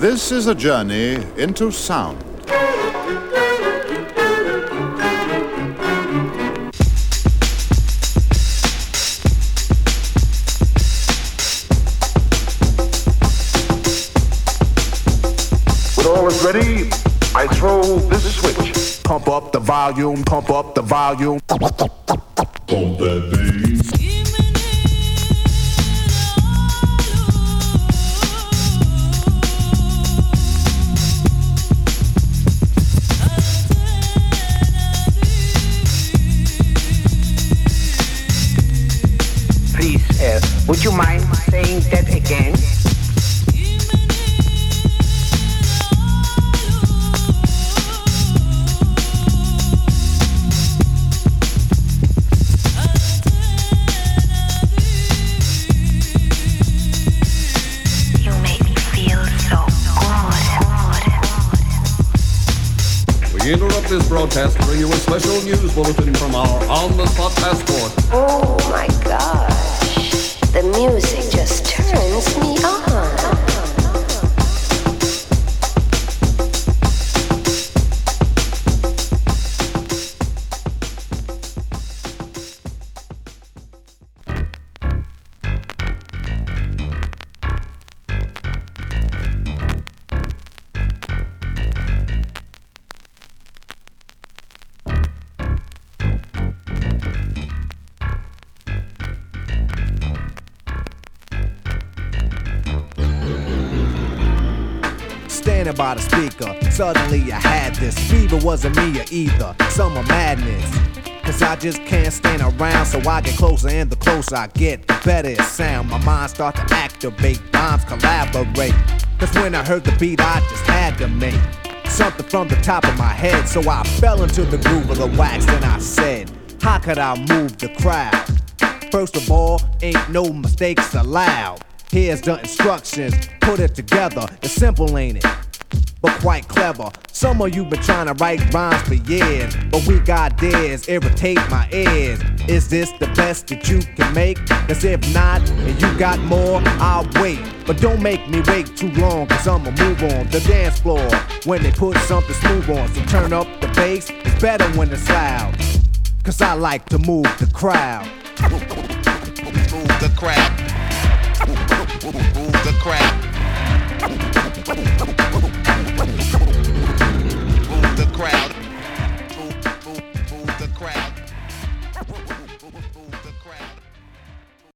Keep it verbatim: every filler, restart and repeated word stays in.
This is a journey into sound. When all is ready, I throw this switch. Pump up the volume, pump up the volume. Pump that bass. Please, uh, would you mind saying that again? We interrupt this broadcast to bring you a special news bulletin from our on-the-spot passport. Oh my gosh, the music just turns me on. Standing by the speaker, suddenly I had this fever, wasn't me or either, summer madness. Cause I just can't stand around, so I get closer, and the closer I get, the better it sound. My mind starts to activate, rhymes collaborate. Cause when I heard the beat, I just had to make something from the top of my head. So I fell into the groove of the wax, and I said, how could I move the crowd? First of all, ain't no mistakes allowed. Here's the instructions, put it together. It's simple, ain't it? But quite clever. Some of you been trying to write rhymes for years, but we got dares, irritate my ears. Is this the best that you can make? Cause if not, and you got more, I'll wait. But don't make me wait too long, cause I'ma move on the dance floor when they put something smooth on. So turn up the bass, it's better when it's loud, cause I like to move the crowd. Move the crowd.